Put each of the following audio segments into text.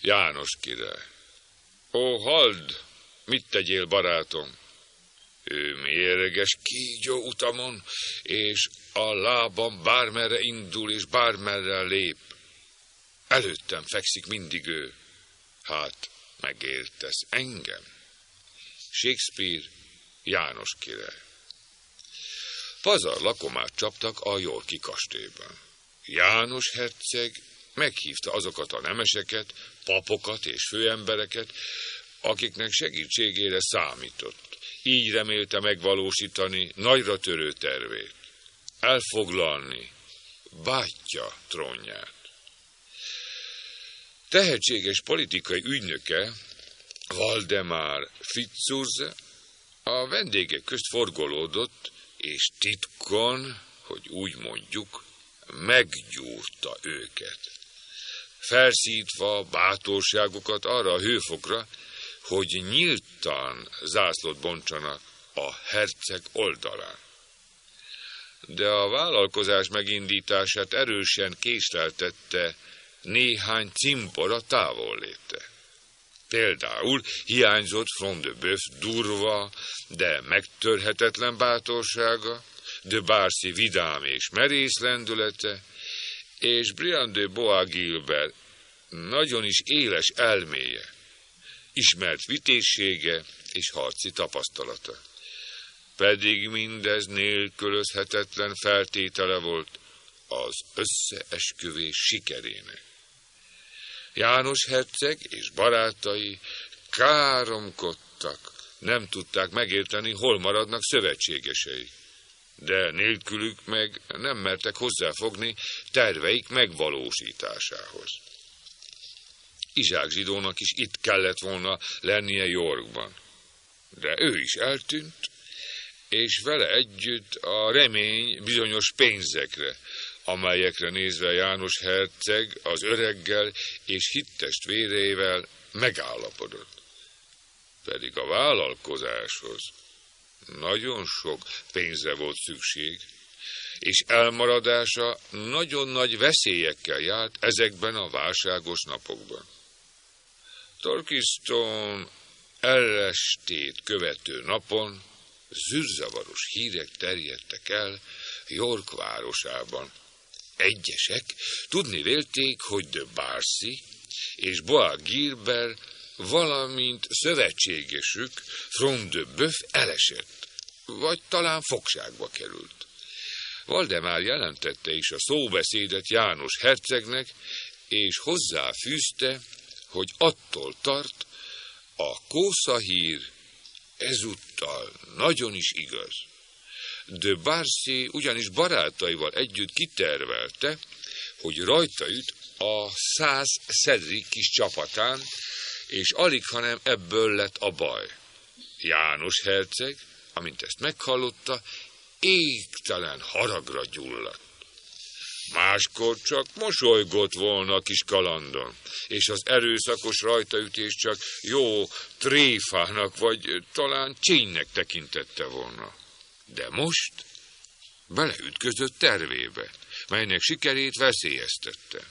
János király. Ó, halld, mit tegyél, barátom? Ő mérges kígyó utamon, és a lábam bármerre indul, és bármerre lép. Előttem fekszik mindig ő. Hát, megértesz engem? Shakespeare, János király. Pazar lakomát csaptak a Yorki kastélyban. János herceg meghívta azokat a nemeseket, papokat és főembereket, akiknek segítségére számított. Így remélte megvalósítani nagyra törő tervét, elfoglalni bátyja trónját. Tehetséges politikai ügynöke, Waldemar Fitzurse, a vendégek közt forgolódott, és titkon, hogy úgy mondjuk, meggyúrta őket, felszítva bátorságukat arra a hőfokra, hogy nyíltan zászlót bontsanak a herceg oldalán. De a vállalkozás megindítását erősen késleltette néhány cimpora távolléte. Például hiányzott Front de Bœuf durva, de megtörhetetlen bátorsága, de Barcy vidám és merész lendülete, és Brian de Bois Guilbert nagyon is éles elméje, ismert vitézsége és harci tapasztalata. Pedig mindez nélkülözhetetlen feltétele volt az összeesküvés sikerének. János herceg és barátai káromkodtak, nem tudták megérteni, hol maradnak szövetségeseik, de nélkülük meg nem mertek hozzáfogni terveik megvalósításához. Izsák zsidónak is itt kellett volna lennie Yorkban, de ő is eltűnt, és vele együtt a remény bizonyos pénzekre, amelyekre nézve János herceg az öreggel és hittestvéreivel megállapodott. Pedig a vállalkozáshoz nagyon sok pénzre volt szükség, és elmaradása nagyon nagy veszélyekkel járt ezekben a válságos napokban. Torquistone elestét követő napon zűrzavaros hírek terjedtek el York városában. Egyesek tudni vélték, hogy de Barcy és Bois Guilbert, valamint szövetségesük Front de Bœuf elesett, vagy talán fogságba került. Valdemár jelentette is a szóbeszédet János hercegnek, és hozzáfűzte, hogy attól tart, a kószahír ezúttal nagyon is igaz. De Barcy ugyanis barátaival együtt kitervelte, hogy rajta üt a 100 Cedric kis csapatán, és alighanem ebből lett a baj. János herceg, amint ezt meghallotta, égtelen haragra gyulladt. Máskor csak mosolygott volna a kis kalandon, és az erőszakos rajtaütés csak jó tréfának, vagy talán csénynek tekintette volna. De most beleütközött tervébe, melynek sikerét veszélyeztette.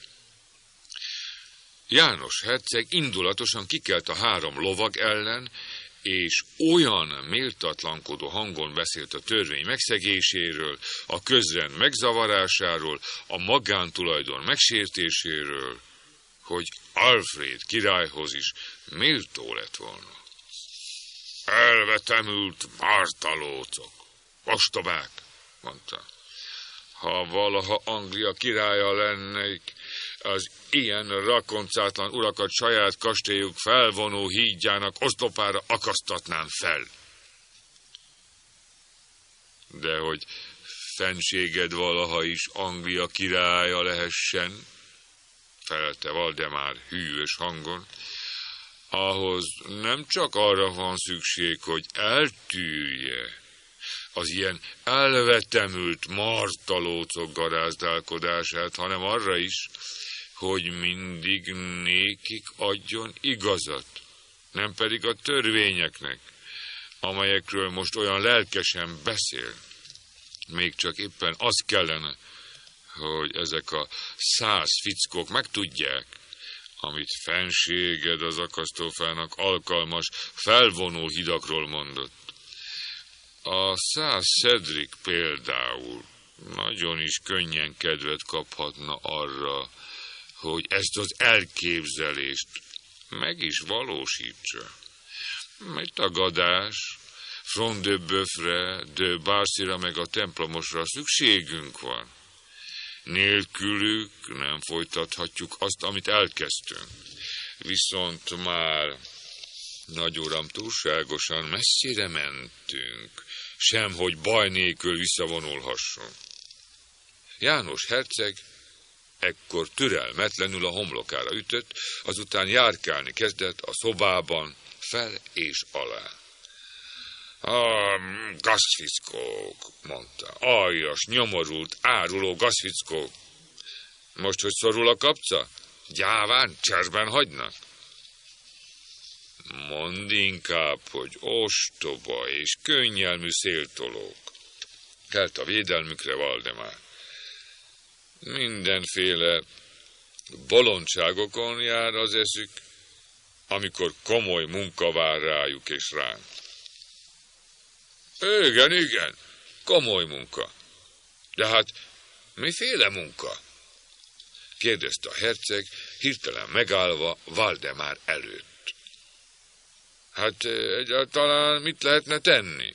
János herceg indulatosan kikelt a 3 lovag ellen, és olyan méltatlankodó hangon beszélt a törvény megszegéséről, a közrend megzavarásáról, a magántulajdon megsértéséről, hogy Alfred királyhoz is méltó lett volna. Elvetemült mártalócok, ostobák, mondta. Ha valaha Anglia királya lennék, az ilyen rakoncátlan urakat saját kastélyuk felvonó hídjának oszlopára akasztatnám fel. De hogy fenséged valaha is Anglia királya lehessen, felelte Valdemár hűvös hangon, ahhoz nem csak arra van szükség, hogy eltűrje az ilyen elvetemült martalócok garázdálkodását, hanem arra is, hogy mindig nékik adjon igazat, nem pedig a törvényeknek, amelyekről most olyan lelkesen beszél. Még csak éppen az kellene, hogy ezek a 100 fickók megtudják, amit fenséged az akasztófának alkalmas felvonó hidakról mondott. A 100 Cedric például nagyon is könnyen kedvet kaphatna arra, hogy ezt az elképzelést meg is valósítsa. Egy tagadás, Front de Boeufre, de Barcyra meg a templomosra szükségünk van. Nélkülük nem folytathatjuk azt, amit elkezdtünk. Viszont már, nagyuram, túlságosan messzire mentünk, semhogy baj nélkül visszavonulhasson. János herceg ekkor türelmetlenül a homlokára ütött, azután járkálni kezdett a szobában fel és alá. Gazfickók, mondta, aljas, nyomorult, áruló gazfickók. Most, hogy szorul a kapca, gyáván cserben hagynak? Mondd inkább, hogy ostoba és könnyelmű széltolók. Kelt a védelmükre Valdemár. Mindenféle bolondságokon jár az eszük, amikor komoly munka vár rájuk és ránk. Igen, komoly munka. De hát miféle munka? Kérdezte a herceg, hirtelen megállva Valdemár előtt. Hát egyáltalán mit lehetne tenni?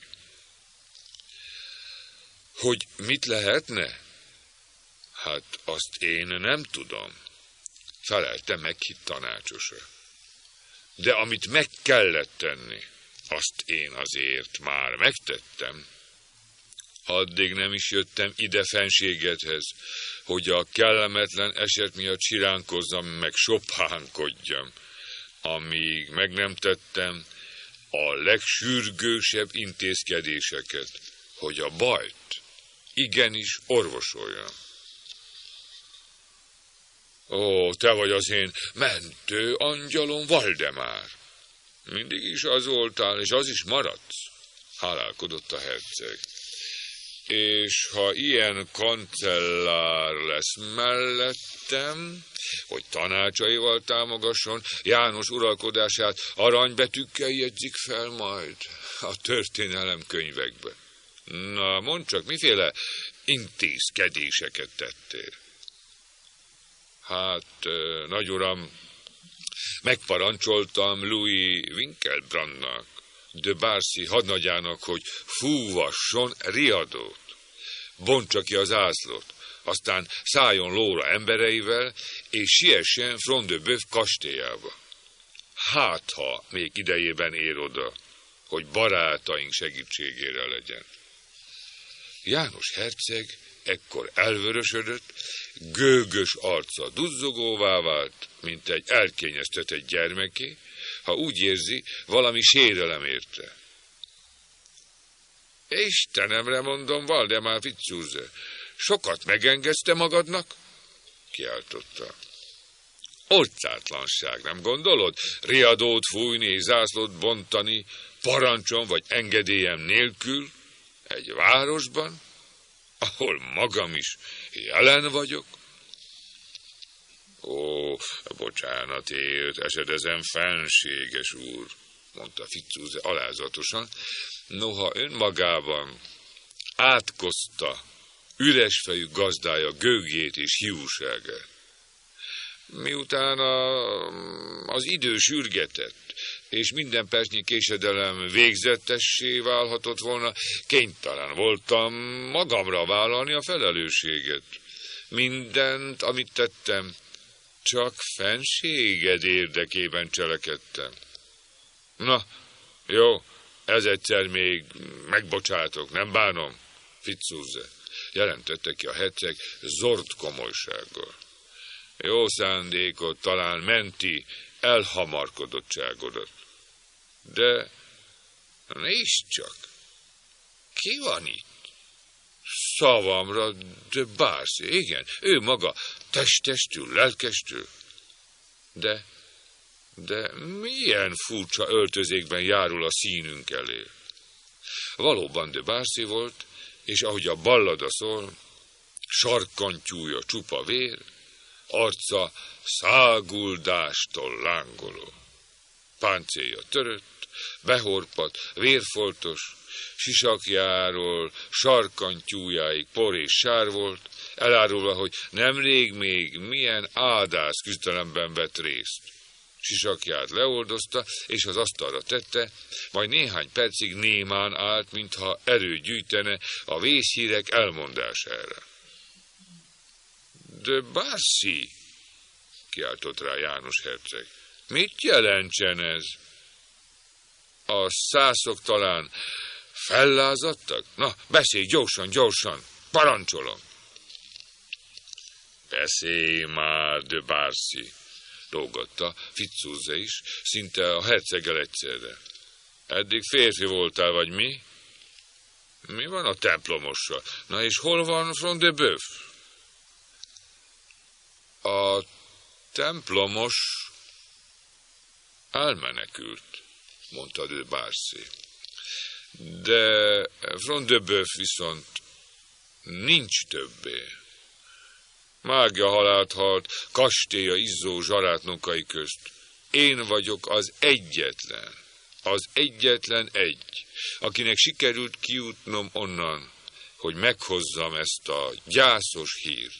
Hogy mit lehetne? Hát azt én nem tudom, felelte meghitt tanácsosa. De amit meg kellett tenni, azt én azért már megtettem. Addig nem is jöttem ide fenségedhez, hogy a kellemetlen eset miatt siránkozzam, meg sopánkodjam, amíg meg nem tettem a legsürgősebb intézkedéseket, hogy a bajt igenis orvosoljam. Ó, te vagy az én mentő angyalom, Valdemár. Mindig is az voltál, és az is maradsz, hálálkodott a herceg. És ha ilyen kancellár lesz mellettem, hogy tanácsaival támogasson, János uralkodását aranybetűkkel jegyzik fel majd a történelem könyvekbe. Na, mondd csak, miféle intézkedéseket tettél? Hát, nagyuram, megparancsoltam Louis Winkelbrandnak, de Barcy hadnagyának, hogy fúvasson riadót, bontsa ki az ászlót, aztán szálljon lóra embereivel, és siessen Front de Boeuf kastélyába. Hát, ha még idejében ér oda, hogy barátaink segítségére legyen. János herceg ekkor elvörösödött, gőgös arca duzzogóvá vált, mint egy elkényeztetett gyermeké, ha úgy érzi, valami sérelem érte. Istenemre mondom, Valdemár Fitzurze, sokat megengedte magadnak? Kiáltotta. Orcátlanság, nem gondolod? Riadót fújni és zászlót bontani, parancsom vagy engedélyem nélkül, egy városban, ahol magam is jelen vagyok? Ó, bocsánatért, esedezem, fenséges úr, mondta Fitzurze alázatosan, noha önmagában átkozta üresfejű gazdája gőgjét és hiúságát. Miután az idő sürgetett, és minden percnyi késedelem végzettessé válhatott volna, kénytelen voltam magamra vállalni a felelősséget. Mindent, amit tettem, csak fenséged érdekében cselekedtem. Na, jó, ez egyszer még megbocsátok, nem bánom, Fitzurze, jelentette ki a herceg zord komolysággal. Jó szándékot talán menti elhamarkodottságodat. De nézd csak, ki van itt? Szavamra, de Barcy, igen, ő maga, testestül, lelkestül. De milyen furcsa öltözékben járul a színünk elé. Valóban de Barcy volt, és ahogy a ballada szól, sarkantyúja csupa vér, arca száguldástól lángoló. Páncélja törött, behorpadt, vérfoltos, sisakjáról sarkantyújáig por és sár volt, elárulva, hogy nemrég még milyen ádász küzdelemben vett részt. Sisakját leoldozta, és az asztalra tette, majd néhány percig némán állt, mintha erőt gyűjtene a vészhírek elmondására. De Barsi, kiáltott rá János herceg, mit jelentsen ez? A szászok talán fellázadtak? Na, beszélj gyorsan, gyorsan, parancsolom! Beszélj már, de Barsi, lógatta Fitzurze is, szinte a herceggel egyszerre. Eddig férfi voltál, vagy mi? Mi van a templomossal? Na és hol van Front de Bœuf? A templomos elmenekült, mondta de Barsi. De Front de Bœuf viszont nincs többé. Mágia halált halt, kastélya izzó zsarátnokai közt. Én vagyok az egyetlen egy, akinek sikerült kijutnom onnan, hogy meghozzam ezt a gyászos hírt.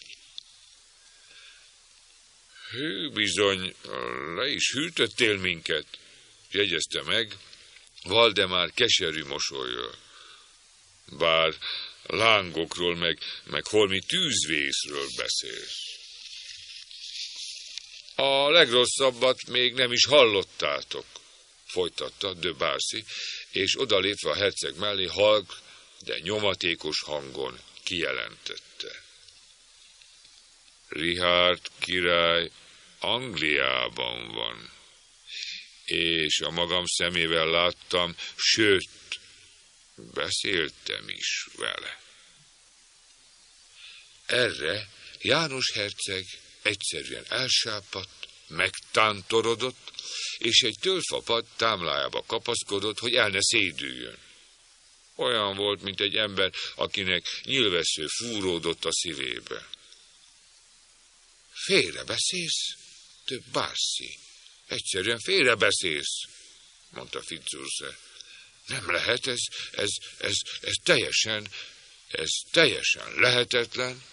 Hű, bizony, le is hűtöttél minket, jegyezte meg Valdemár keserű mosollyal. Bár lángokról, meg holmi tűzvészről beszélsz. A legrosszabbat még nem is hallottátok, folytatta de Barsi, és odalépve a herceg mellé halk, de nyomatékos hangon kijelentette. Richárd király Angliában van, és a magam szemével láttam, sőt, beszéltem is vele. Erre János herceg egyszerűen elsápadt, megtántorodott, és egy tölgyfapad támlájába kapaszkodott, hogy el ne szédüljön. Olyan volt, mint egy ember, akinek nyilvessző fúródott a szívébe. Félrebeszélsz, de Barsi, egyszerűen félrebeszélsz, mondta Fitzurze. Nem lehet, ez teljesen lehetetlen.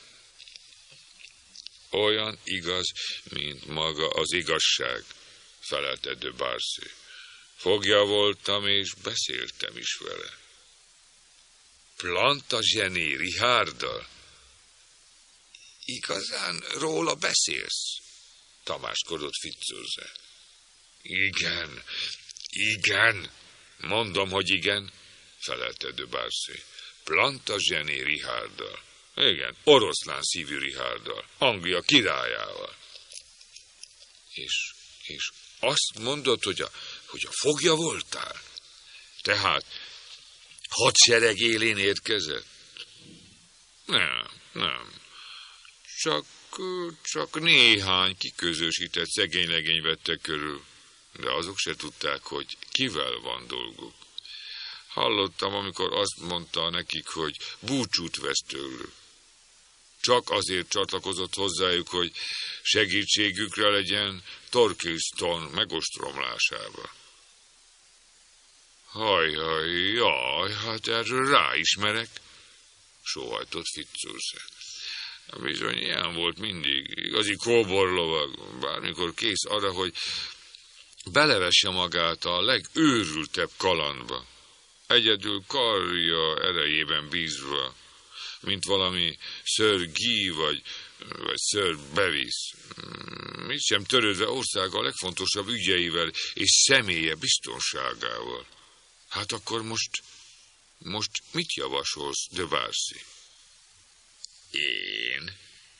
Olyan igaz, mint maga az igazság, felelte de Barsi. Fogja voltam, és beszéltem is vele. Plantagenet Richárddal? Igazán róla beszélsz? Tamáskodott Fitzurze. Igen, mondom, hogy igen, felelte de Barsi. Plantagenet Richárddal. Igen, oroszlán szívű Richárddal, Anglia királyával. És azt mondod, hogy a fogja voltál? Tehát hadsereg élén érkezett? Nem. Csak néhány kiközösített szegény legény vette körül, de azok se tudták, hogy kivel van dolguk. Hallottam, amikor azt mondta nekik, hogy búcsút vesz tőlük. Csak azért csatlakozott hozzájuk, hogy segítségükre legyen Torquilstone megostromlásába. Jaj, hát erről ráismerek, sóhajtott Fitzurze. Bizony ilyen volt mindig, igazi kóborlovag, bármikor kész arra, hogy belevesse magát a legőrültebb kalandba. Egyedül karja erejében bízva, mint valami Sir Guy vagy Sir Bevis. Mit sem törődve országa a legfontosabb ügyeivel és személye biztonságával. Hát akkor most mit javasolsz, de Barsi? Én?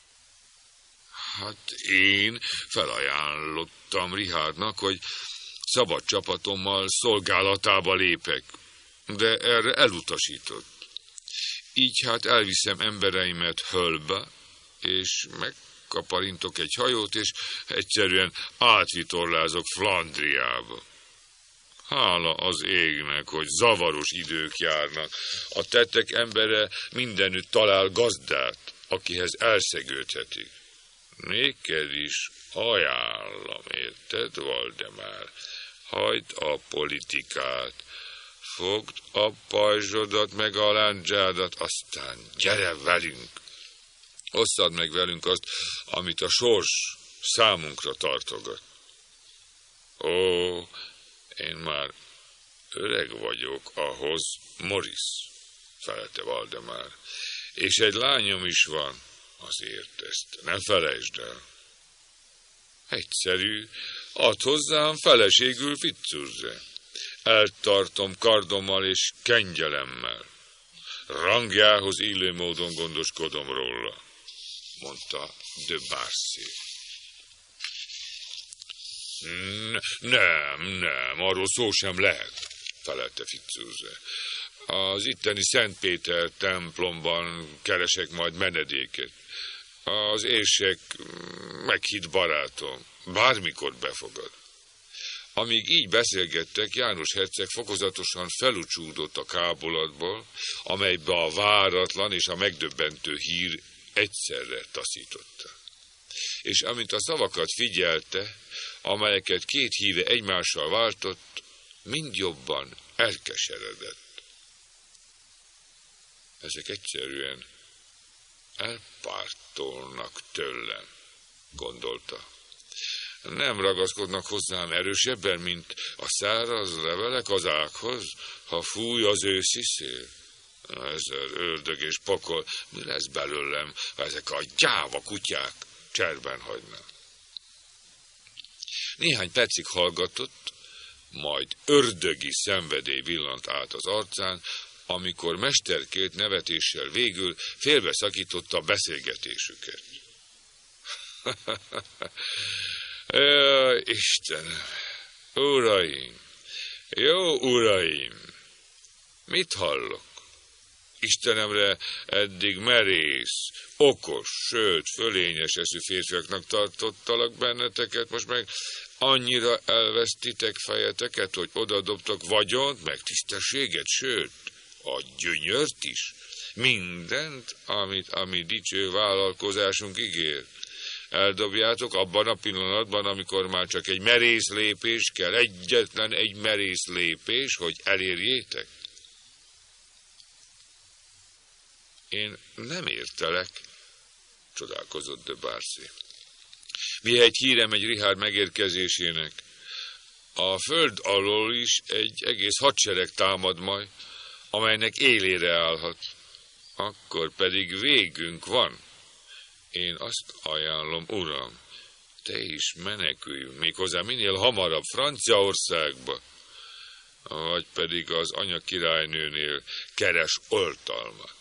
Hát én felajánlottam Richárdnak, hogy szabad csapatommal szolgálatába lépek, de erre elutasított. Így hát elviszem embereimet Hullbe, és megkaparintok egy hajót, és egyszerűen átvitorlázok Flandriába. Hála az égnek, hogy zavaros idők járnak. A tettek embere mindenütt talál gazdát, akihez elszegődhetik. néked is ajánlom, érted, Valdemár? Hagyd a politikát, fogd a pajzsodat meg a lándzsádat, aztán gyere velünk. Osszad meg velünk azt, amit a sors számunkra tartogat. Ó, én már öreg vagyok ahhoz, Morris, felelte Valdemár, és egy lányom is van, azért ezt ne felejtsd el. Egyszerű, add hozzám feleségül, Fitzurze. Eltartom kardommal és kengyelemmel. Rangjához illő módon gondoskodom róla, mondta de Barcy. Nem, arról szó sem lehet, felelte Fitzurze. Az itteni Szent Péter templomban keresek majd menedéket. Az érsek meghitt barátom, bármikor befogad. Amíg így beszélgettek, János herceg fokozatosan felucsúdott a kábulatból, amelybe a váratlan és a megdöbbentő hír egyszerre taszította. És amint a szavakat figyelte, amelyeket két híve egymással váltott, mind jobban elkeseredett. Ezek egyszerűen elpártolnak tőlem, gondolta. Nem ragaszkodnak hozzám erősebben, mint a száraz levelek az ághoz, ha fúj az őszi szél. Ezer ördög és pokol, mi lesz belőlem, ha ezek a gyáva kutyák cserben hagynak? Néhány percig hallgatott, majd ördögi szenvedély villant át az arcán, amikor mesterkélt nevetéssel végül félbeszakította a beszélgetésüket. Istenem, uraim, jó uraim, mit hallok? Istenemre eddig merész, okos, sőt, fölényes eszű férfiaknak tartottalak benneteket, most meg annyira elvesztitek fejeteket, hogy odadobtok vagyont, meg tisztességet, sőt, a gyönyört is, mindent, amit a mi dicső vállalkozásunk ígér. Eldobjátok abban a pillanatban, amikor már csak egy merész lépés kell, egyetlen egy merész lépés, hogy elérjétek. Én nem értelek, csodálkozott de Barcy. Mihelyt híre megy Richard megérkezésének, a föld alól is egy egész hadsereg támad majd, amelynek élére állhat. Akkor pedig végünk van. Én azt ajánlom, uram, te is menekülj, méghozzá minél hamarabb Franciaországba, vagy pedig az anyakirálynőnél keres oltalmat.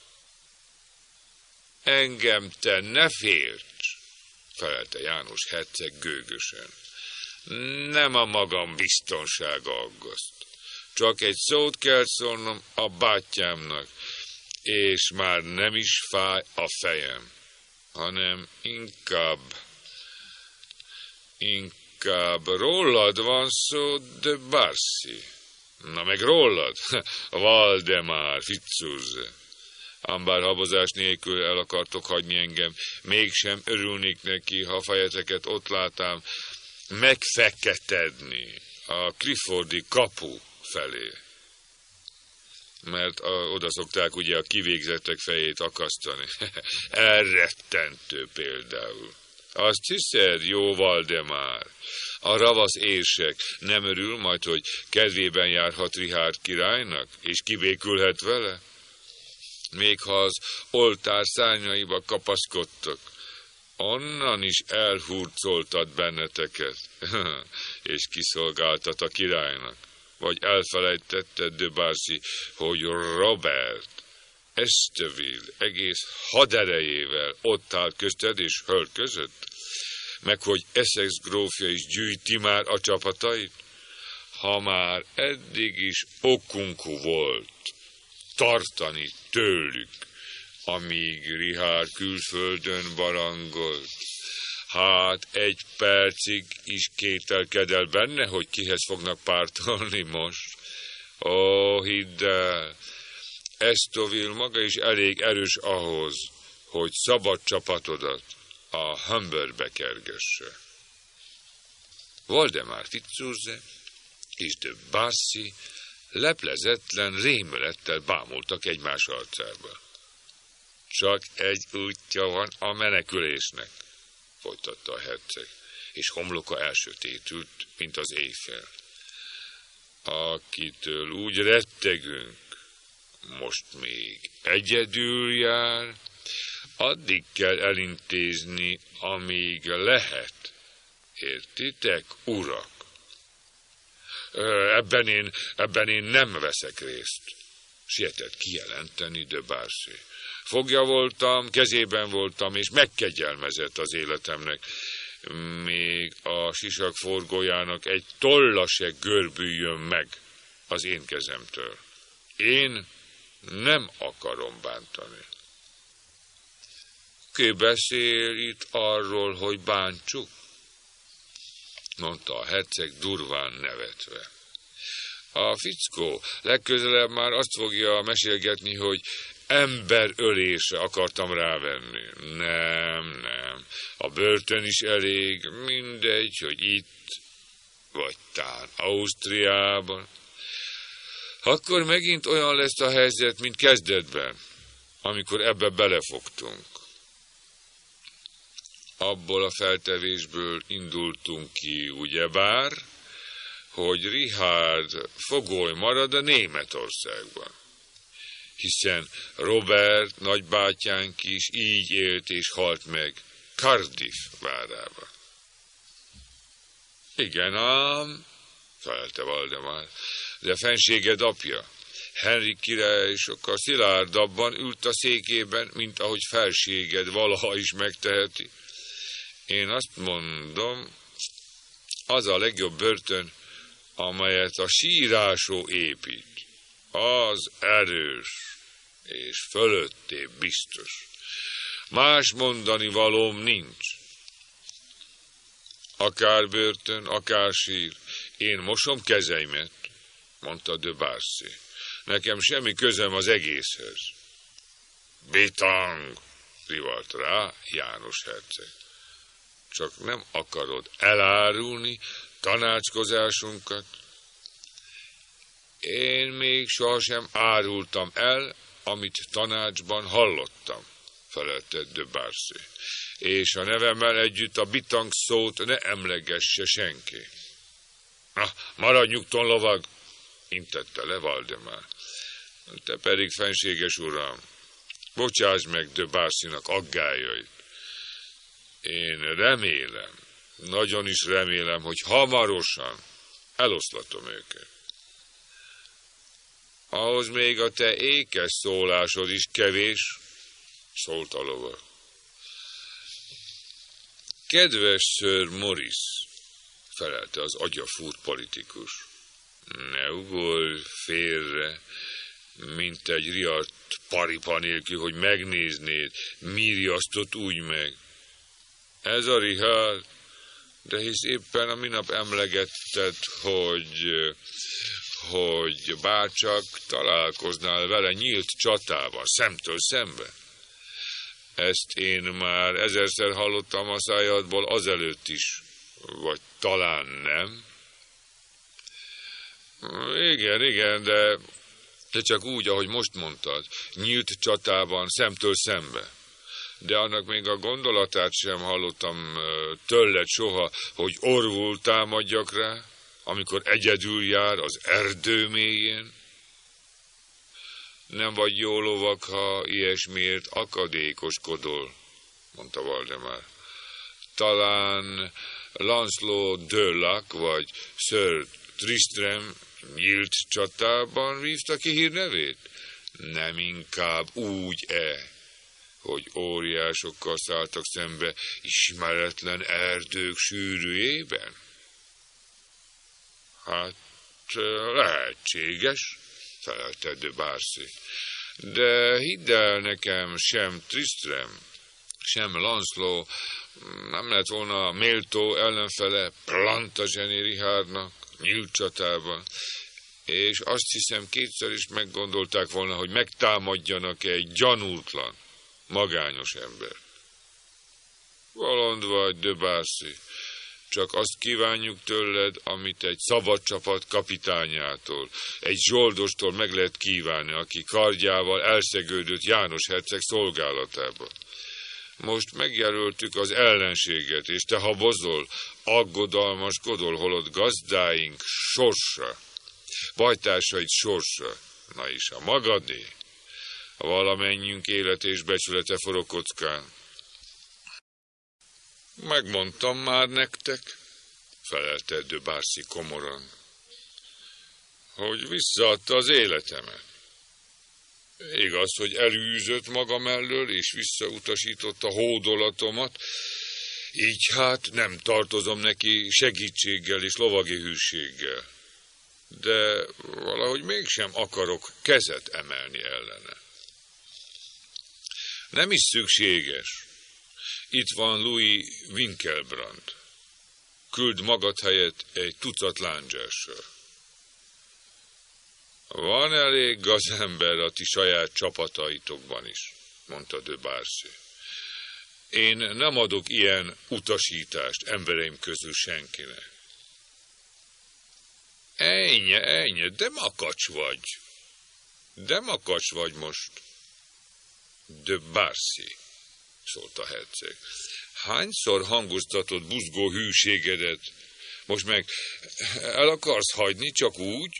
Engem te ne félts, felelte János herceg gőgösen. Nem a magam biztonsága aggaszt. Csak egy szót kell szólnom a bátyámnak, és már nem is fáj a fejem, hanem inkább rólad van szó, de Barcy. Na meg rólad, Valdemár, Fitzurze. Ám bár habozás nélkül el akartok hagyni engem, mégsem örülnék neki, ha fejeteket ott látám megfeketedni a Cliffordi kapu felé. Mert oda szokták ugye a kivégzettek fejét akasztani. Elrettentő például. Azt hiszed, jó Valdemár, a ravasz érsek nem örül majd, hogy kedvében járhat Richard királynak, és kibékülhet vele? Még ha az oltár szárnyaiba kapaszkodtok, onnan is elhurcoltat benneteket, és kiszolgáltat a királynak. Vagy elfelejtetted, de Barcy, hogy Robert Esteville egész haderejével ott áll közted és hölgy között? Meg hogy Essex grófja is gyűjti már a csapatait? Ha már eddig is okunk volt tartani tőlük, amíg Richard külföldön barangolt, hát egy percig is kételkedel benne, hogy kihez fognak pártolni most. Ó, hidd el, Esteville maga is elég erős ahhoz, hogy szabad csapatodat a Humberbe kergesse. Valdemar Fitzurze és de Barcy leplezetlen rémülettel bámultak egymás arcába. Csak egy útja van a menekülésnek, folytatta a herceg, és homloka elsötétült, mint az éjfél. Akitől úgy rettegünk, most még egyedül jár, addig kell elintézni, amíg lehet. Értitek, urak? Ebben én nem veszek részt, sietett kijelenteni de Barcy. Fogja voltam, kezében voltam, és megkegyelmezett az életemnek. Még a sisak forgójának egy tolla se görbüljön meg az én kezemtől. Én nem akarom bántani. Ki beszél itt arról, hogy bántsuk? Mondta a herceg durván nevetve. A fickó legközelebb már azt fogja mesélgetni, hogy emberölésre akartam rávenni. Nem. A börtön is elég, mindegy, hogy itt, vagy tán Ausztriában. Akkor megint olyan lesz a helyzet, mint kezdetben, amikor ebbe belefogtunk. Abból a feltevésből indultunk ki, ugyebár, hogy Richard fogoly marad a Németországban. Hiszen Robert nagybátyánk is így élt és halt meg Cardiff várában. Igen ám, felelte Valdemar, de fenséged apja, Henrik király sokkal szilárdabban ült a székében, mint ahogy felséged valaha is megteheti. Én azt mondom, az a legjobb börtön, amelyet a sírásó épít. Az erős, és fölötté biztos. Más mondani valóm nincs. Akár börtön, akár sír, én mosom kezeimet, mondta de Barcy. Nekem semmi közöm az egészhez. Bitang, rivalt rá János herceg. Csak nem akarod elárulni tanácskozásunkat? Én még sohasem árultam el, amit tanácsban hallottam, felelte de Barcy. És a nevemmel együtt a bitang szót ne emlegesse senki. Maradj nyugton, lovag, intette le Valdemar. Te pedig, fenséges uram, bocsáss meg de Barcynak aggályait. Én remélem, nagyon is remélem, hogy hamarosan eloszlatom őket. Ahhoz még a te ékes szólásod is kevés, szólt a lovag. Kedves Sir Maurice, felelte az agyafúrt politikus, ne ugorj félre, mint egy riadt paripa nélkül, hogy megnéznéd, mi riasztott úgy meg. Ez a Richard, de hisz éppen a minap emlegetted, hogy bárcsak találkoznál vele nyílt csatában, szemtől szembe. Ezt én már ezerszer hallottam a szájadból azelőtt is, vagy talán nem. Igen, de csak úgy, ahogy most mondtad, nyílt csatában, szemtől szembe. De annak még a gondolatát sem hallottam tőled soha, hogy orvul támadjak rá, amikor egyedül jár az erdő mélyén. Nem vagy jó lovag, ha ilyesmiért akadékoskodol, mondta Valdemar. Talán Lancelot de Lac vagy Sir Tristram nyílt csatában vívta ki hírnevét? Nem inkább úgy-e, hogy óriásokkal szálltak szembe ismeretlen erdők sűrűjében? Hát lehetséges, felelte de Barcy. De hidd el nekem, sem Tristram, sem Lancelot nem lett volna méltó ellenfele Plantagenet Richardnak nyílt csatában, és azt hiszem kétszer is meggondolták volna, hogy megtámadjanak egy gyanútlan, magányos ember. Bolond vagy, de Barcy. Csak azt kívánjuk tőled, amit egy szabad csapat kapitányától, egy zsoldostól meg lehet kívánni, aki kardjával elszegődött János herceg szolgálatába. Most megjelöltük az ellenséget, és te habozol, aggodalmaskodol, holott gazdáink sorsa, bajtársaid sorsa, na is a magadé, a valamennyünk élet és becsülete forog kockán. Megmondtam már nektek, felelte de Barcy komoran, hogy visszaadta az életemet. Igaz, hogy elűzött magam elől, és visszautasította hódolatomat, így hát nem tartozom neki segítséggel és lovagi hűséggel. De valahogy mégsem akarok kezet emelni ellene. Nem is szükséges. Itt van Louis Winkelbrand. Küld magad helyett egy tucat lándzsással. Van elég gazember a ti saját csapataitokban is, mondta de Barcy. Én nem adok ilyen utasítást embereim közül senkinek. Ennyi, de makacs vagy most. De Barcy, szólt a herceg. Hányszor hangoztatod buzgó hűségedet? Most meg el akarsz hagyni csak úgy?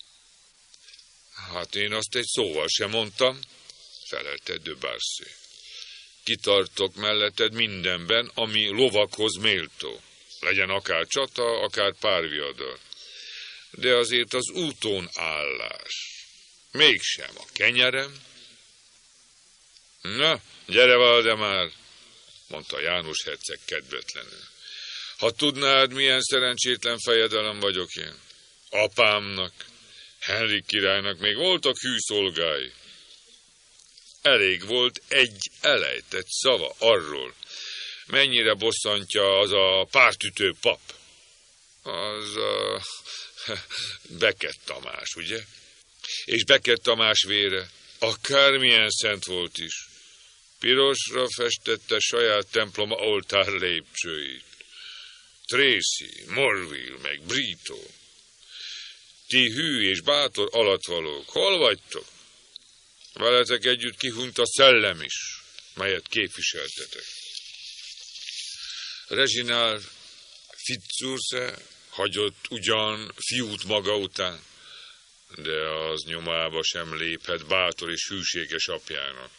Hát én azt egy szóval sem mondtam, felelte de Barcy. Kitartok melletted mindenben, ami lovakhoz méltó. Legyen akár csata, akár párviadal. De azért az úton állás. Mégsem a kenyerem. Na, gyere, Valdemár, mondta János herceg kedvetlenül. Ha tudnád, milyen szerencsétlen fejedelem vagyok én. Apámnak, Henrik királynak még voltak hű szolgái. Elég volt egy elejtett szava arról, mennyire bosszantja az a pártütő pap. Az a Beckett Tamás, ugye? És Beckett Tamás vére, akármilyen szent volt is, pirosra festette saját temploma oltár lépcsőit. Tracy, Morville, meg Brito. Ti hű és bátor alattvalók, hol vagytok? Veletek együtt kihunyt a szellem is, melyet képviseltetek. Reginald Fitzurse hagyott ugyan fiút maga után, de az nyomába sem léphet bátor és hűséges apjának.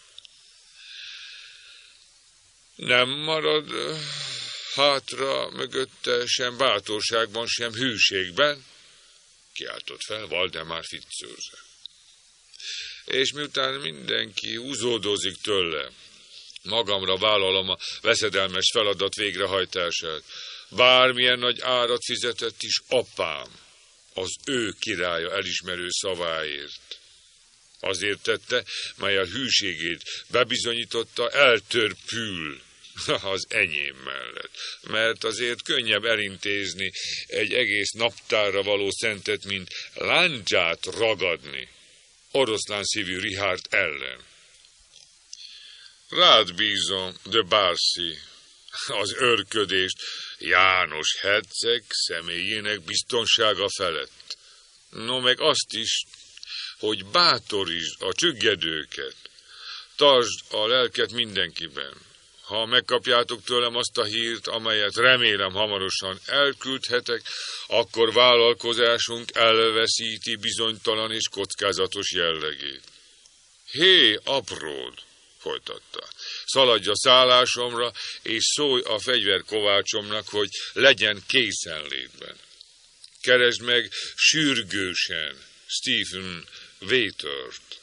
Nem marad hátra mögötte sem bátorságban, sem hűségben, kiáltott fel Valdemar Fitzurse. És miután mindenki húzódozik tőle, magamra vállalom a veszedelmes feladat végrehajtását. Bármilyen nagy árat fizetett is apám az ő királya elismerő szaváért. Azért tette, mely a hűségét bebizonyította, eltörpül az enyém mellett. Mert azért könnyebb elintézni egy egész naptárra való szentet, mint lándzsát ragadni oroszlán szívű Richard ellen. Rád bízom, de Barcy, az őrködést János herceg személyének biztonsága felett. No, meg azt is, hogy bátorítsd a csüggedőket, tartsd a lelket mindenkiben. Ha megkapjátok tőlem azt a hírt, amelyet remélem hamarosan elküldhetek, akkor vállalkozásunk elveszíti bizonytalan és kockázatos jellegét. Hé, apród, folytatta, szaladj a szállásomra, és szólj a fegyverkovácsomnak, hogy legyen készenlétben. Keresd meg sürgősen Stephen Waitert.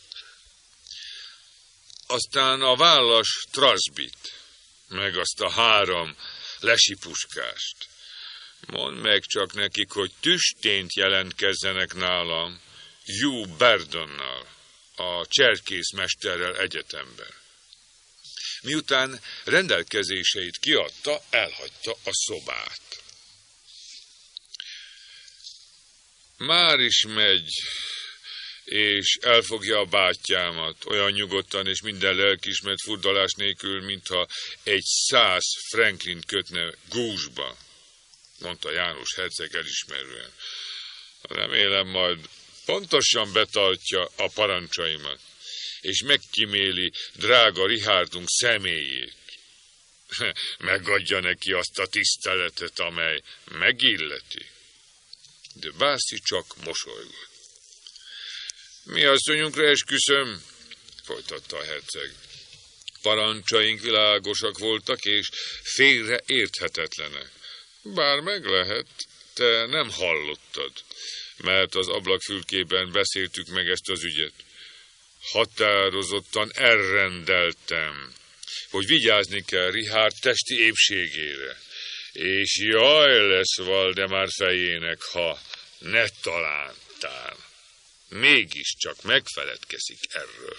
Aztán a vállas Trasbit, meg azt a 3 lesipuskást. Mondd meg csak nekik, hogy tüstént jelentkezzenek nálam Hugh Berdonnal, a cserkészmesterrel egyetemben. Miután rendelkezéseit kiadta, elhagyta a szobát. Már is megy, és elfogja a bátyámat, olyan nyugodtan és minden lelkiismert furdalás nélkül, mintha egy 100 Franklin kötne gúzsba, mondta János herceg elismerően. Remélem majd pontosan betartja a parancsaimat, és megkíméli drága Richardunk személyét. Megadja neki azt a tiszteletet, amely megilleti. De Bászi csak mosolygott. Mi asszonyunkra esküszöm, folytatta a herceg. Parancsaink világosak voltak, és félre érthetetlenek. Bár meg lehet, te nem hallottad, mert az ablakfülkében beszéltük meg ezt az ügyet. Határozottan elrendeltem, hogy vigyázni kell Richard testi épségére, és jaj lesz Valdemár fejének, ha ne talántál. Mégiscsak megfeledkezik erről.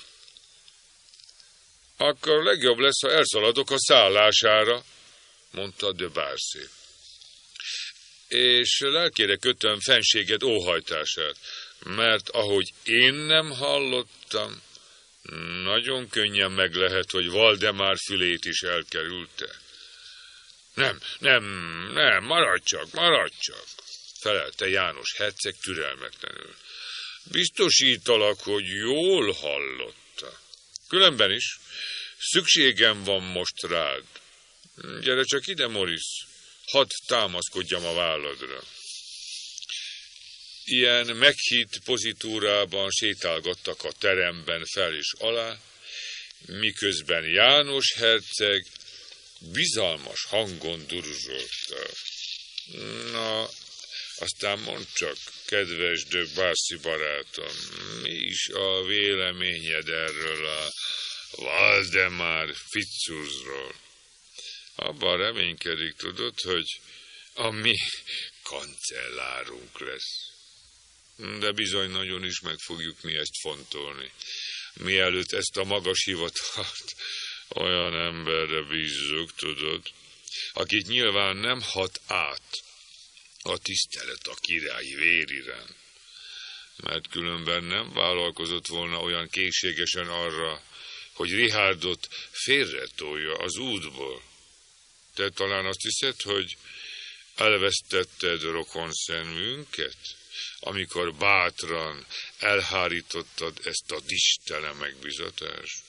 Akkor legjobb lesz, ha elszaladok a szállására, mondta de Barcy. És lelkére kötöm fenséged óhajtását, mert ahogy én nem hallottam, nagyon könnyen meg lehet, hogy Valdemár fülét is elkerülte. Nem, maradj csak, felelte János herceg türelmetlenül. Biztosítalak, hogy jól hallotta. Különben is szükségem van most rád. Gyere csak ide, Morris, hadd támaszkodjam a válladra. Ilyen meghitt pozitúrában sétálgattak a teremben fel és alá, miközben János herceg bizalmas hangon durzsolta. Na, aztán mondd csak, kedves de Barcy barátom, mi is a véleményed erről a Valdemár Fitzurról? Abban reménykedik, tudod, hogy a mi kancellárunk lesz. De bizony nagyon is meg fogjuk mi ezt fontolni, mielőtt ezt a magas hivatalt olyan emberre bízzuk, tudod, akit nyilván nem hat át a tisztelet a királyi vér iránt, mert különben nem vállalkozott volna olyan készségesen arra, hogy Richardot félretolja az útból. Te talán azt hiszed, hogy elvesztetted rokonszenvünket, amikor bátran elhárítottad ezt a distele megbizatást?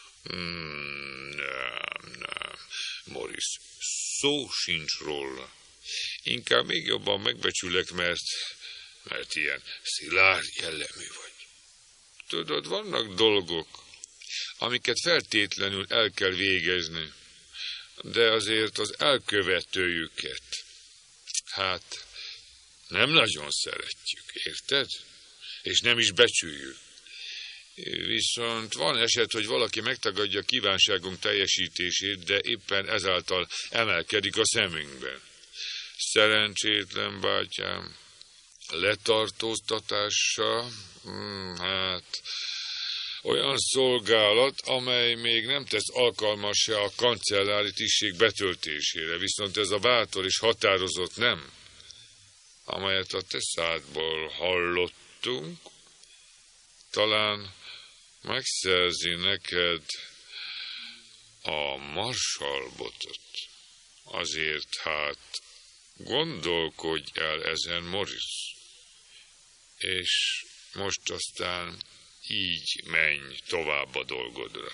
Nem, Morris, szó sincs róla. Inkább még jobban megbecsülek, mert ilyen szilárd jellemű vagy. Tudod, vannak dolgok, amiket feltétlenül el kell végezni, de azért az elkövetőjüket, hát nem nagyon szeretjük, érted? És nem is becsüljük. Viszont van eset, hogy valaki megtagadja kívánságunk teljesítését, de éppen ezáltal emelkedik a szemünkben. Szerencsétlen bátyám, letartóztatása, hát olyan szolgálat, amely még nem tesz alkalmassá a kancellári tisztség betöltésére, viszont ez a bátor és határozott nem, amelyet a te szádból hallottunk, talán megszerzi neked a marsalbotot. Azért hát gondolkodj el ezen, Morris, és most aztán így menj tovább a dolgodra.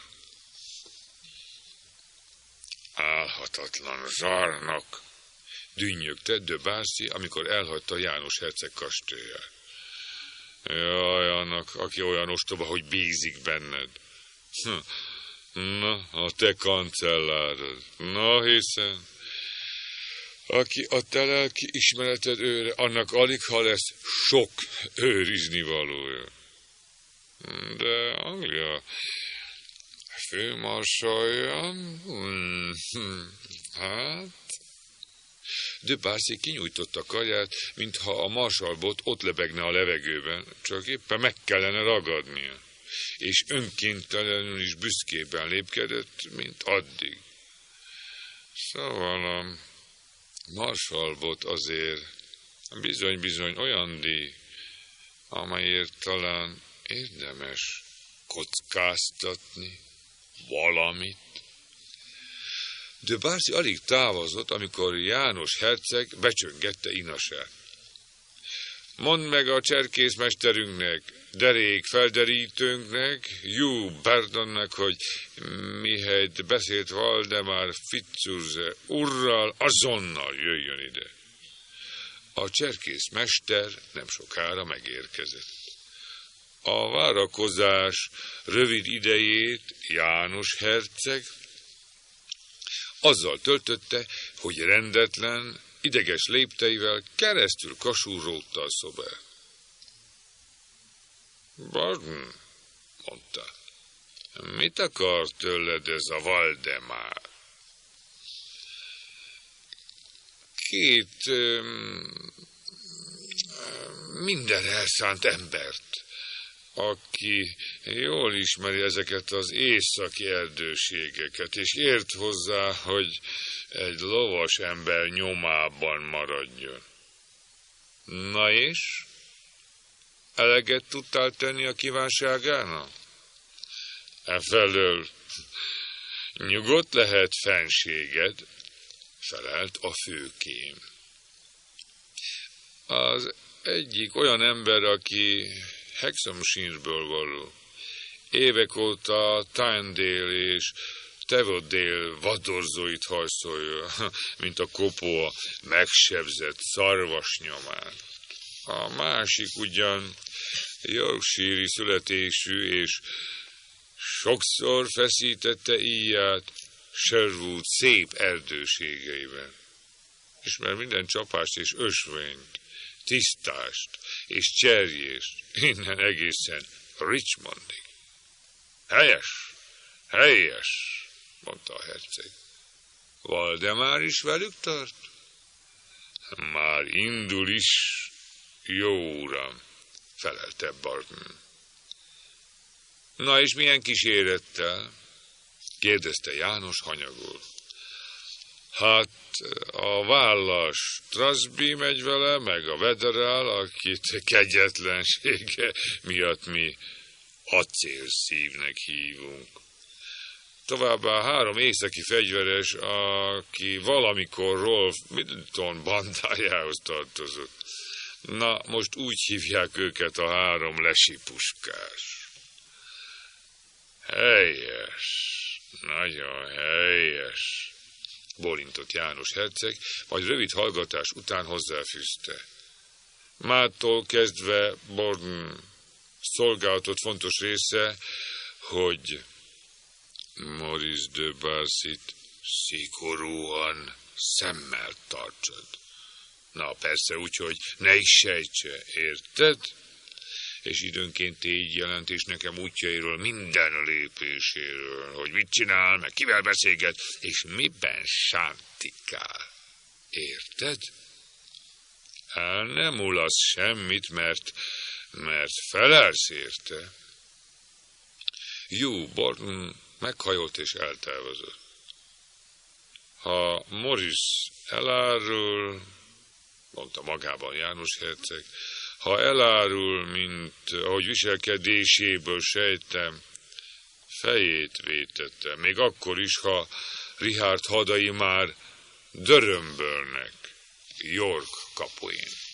Álhatatlan zsarnok, dünnyögte de Barcy, amikor elhagyta János herceg kastélyát. Jaj, annak, aki olyan ostoba, hogy bízik benned. Na, a te kancellárod. Na, hiszen, aki a te lelki ismereted őre, annak alig, ha lesz sok őriznivalója. De Anglia főmarsalja, hát... De Barcy kinyújtotta a karját, mintha a marsalbot ott lebegne a levegőben, csak éppen meg kellene ragadnia, és önkéntelenül is büszkében lépkedett, mint addig. Szóval a marsalbot azért bizony-bizony olyan díj, amelyért talán érdemes kockáztatni valamit. De Barsi alig távozott, amikor János herceg becsöngette inasát. Mondd meg a cserkészmesterünknek, derék felderítőnknek, Hugh Bardonnak, hogy mihelyt beszélt Valdemar Fitzurze urral, azonnal jöjjön ide. A cserkészmester nem sokára megérkezett. A várakozás rövid idejét János herceg azzal töltötte, hogy rendetlen, ideges lépteivel keresztül kasúródta a szobát. Bardon, mondta, mit akar tőled ez a Valdemar? Két minden elszánt embert, aki jól ismeri ezeket az északi erdőségeket, és ért hozzá, hogy egy lovas ember nyomában maradjon. Na és? Eleget tudtál tenni a kívánságának? Efelől nyugodt lehet fenséged, felelt a főkém. Az egyik olyan ember, aki Hexhamshire-ből való, évek óta Tynedale és Tevodale vadorzóit hajszolja, mint a kopó a megsebzett szarvas nyomán. A másik ugyan Yorkshire-i születésű, és sokszor feszítette íját Sherwood szép erdőségeiben. Ismer minden csapást és ösvényt, tisztást és cserjést, innen egészen Richmondig. Helyes, helyes, mondta a herceg. Valdemar is velük tart? Már indul is, jó uram, felelte Bardon. Na és milyen kísérettel? Kérdezte János hanyagul. Hát a vállas Strasby megy vele, meg a Wetherell, akit kegyetlensége miatt mi acélszívnek hívunk. Továbbá 3 északi fegyveres, aki valamikor Rolf Middleton bandájához tartozott. Na, most úgy hívják őket a 3 lesipuskás. Helyes, nagyon helyes, bólintott János herceg, majd rövid hallgatás után hozzáfűzte. Mától kezdve Bardon szolgálatot fontos része, hogy Maurice de Barsit szigorúan szemmel tartsad. Na persze úgy, hogy ne is sejtse, érted? És időnként tégy jelentés nekem útjairól, minden lépéséről, hogy mit csinál, meg kivel beszélget, és miben sántikál. Érted? El nem ulasz semmit, mert felelsz érte. Hugh Bardon meghajolt és eltávozott. Ha Morris elárul, mondta magában János herceg, ha elárul, mint ahogy viselkedéséből sejtem, fejét vétette, még akkor is, ha Richard hadai már dörömbölnek York kapuin.